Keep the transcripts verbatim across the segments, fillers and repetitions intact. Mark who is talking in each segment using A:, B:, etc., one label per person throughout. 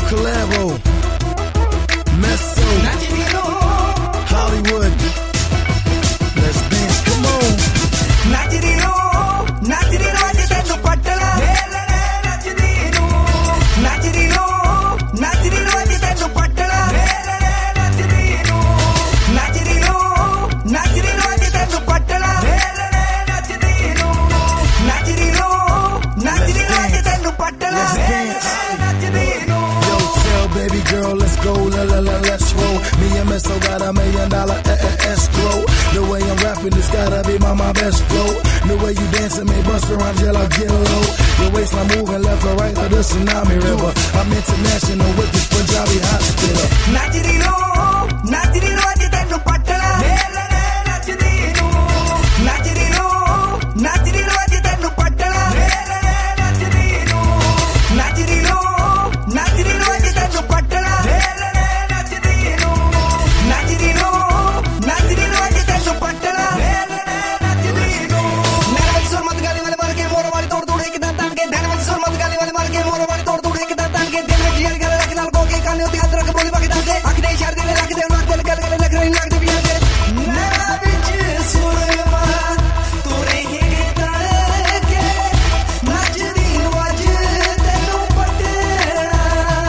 A: Calero, Meso, Hollywood. Let's dance, come on.
B: Nachidino, nachidino, achitenu pattala. Nachidino, nachidino, nachidino, achitenu pattala. Nachidino, nachidino, nachidino, achitenu pattala. Nachidino, nachidino, nachidino, achitenu pattala. Nachidino.
A: Yo, tell baby girl, let's go, la la la, let's roll. Me and Meso got a million dollar eh, eh, escrow. The way I'm rapping, this gotta be my, my best flow. The way you dancing, me bust around till I get low. Your waistline moving left or right like the tsunami river. I'm international with this Punjabi hot spitter.
B: Nachidino, nachidino, achitenu pattala. Nachidino, nachidino, nachidino, achitenu pattala. Nachidino, nachidino, nachidino, achitenu pattala. Nachidino, nachidino, nachidino, achitenu pattala. Nachidino. Nana sur mat gali wale mar ke moro wale tod tod ek datan ke. Nana sur mat gali wale mar ke moro wale tod tod ek datan ke. Dil mein jiyan gale lakh nal ko ke kaane uti hadra ke boli bagi dante. Ak de shar de lakh de mak del gal gal lakh rein lakh de biya de. Nana bich surma tore he tare ke. Nachidino achitenu pattala.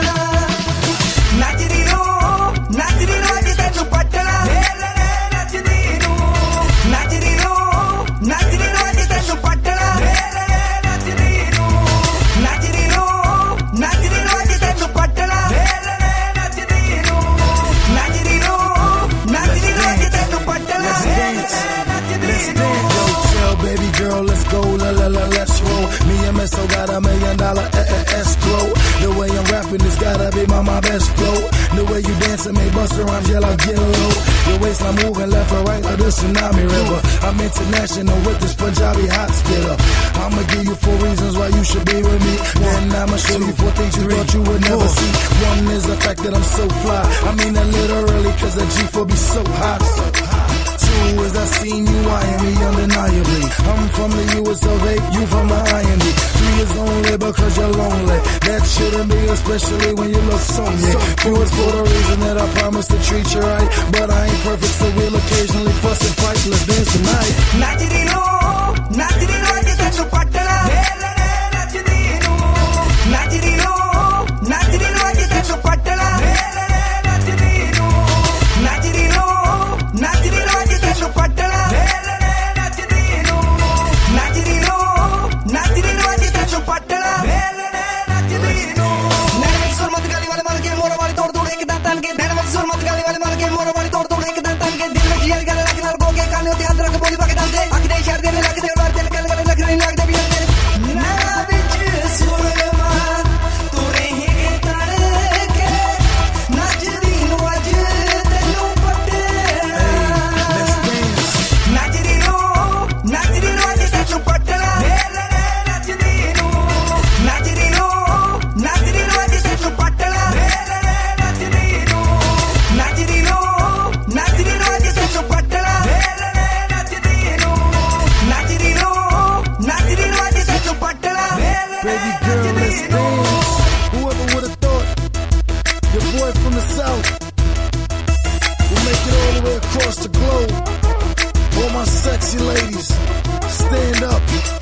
B: Nachidino, nachidino, achitenu pattala. Nachidino, nachidino, nachidino, achitenu pattala. Nachidino, nachidino, nachidino, achitenu pattala. Nachidino, nachidino, nachidino, achitenu pattala.
A: Let's dance, let's dance. Yo, tell baby girl, let's go, la la la, let's roll. Me and Meso got a million dollar eh, eh, escrow. The way I'm rapping, this gotta be my, my best flow. The way you dancing, me bust around till I get low. Your waistline moving left or right like the tsunami river. I'm international with this Punjabi hot spitter. I'ma give you four reasons why you should be with me. Then I'ma show you four things you thought you would never see. One is the fact that I'm so fly. I mean that literally, cause the G four be so hot. Two is I seen you eyeing me undeniably. I'm from the U S of A, you from the I N D. Three is only because you're lonely. That shouldn't be, especially when you look so yeah. Four is for the reason that I promise to treat you right. But I ain't perfect, so we'll occasionally fuss and fight. Let's dance tonight.
B: Nachidino, nachidino, achitenu pattala. Nachidino, nachidino, nachidino, achitenu pattala. Nachidino, nachidino, nachidino, achitenu pattala. Nachidino, nachidino, nachidino, achitenu pattala. Nachidino. Nana sur mat gali wale mar ke moro wale tod tod ek datan ke. Nana sur mat gali wale mar ke moro wale tod tod ek datan ke. Dil mein jiyan gale lakh nal ko ke kaane uti hadra ke boli bagi dante. Ak de shar de lakh de war del gal gal lakh rein lakh de biya de. Nana bich surma tore he tare ke. Nachidino achitenu pattala.
A: Let's dance.
B: Nachidino, nachidino, achitenu pattala. Nachidino, nachidino, nachidino, achitenu pattala. Nachidino, nachidino, nachidino, achitenu pattala. Nachidino, nachidino, nachidino, achitenu pattala.
A: Baby girl, let's dance. Whoever would've thought your boy from the south will make it all the way across the globe. All my sexy ladies, stand up.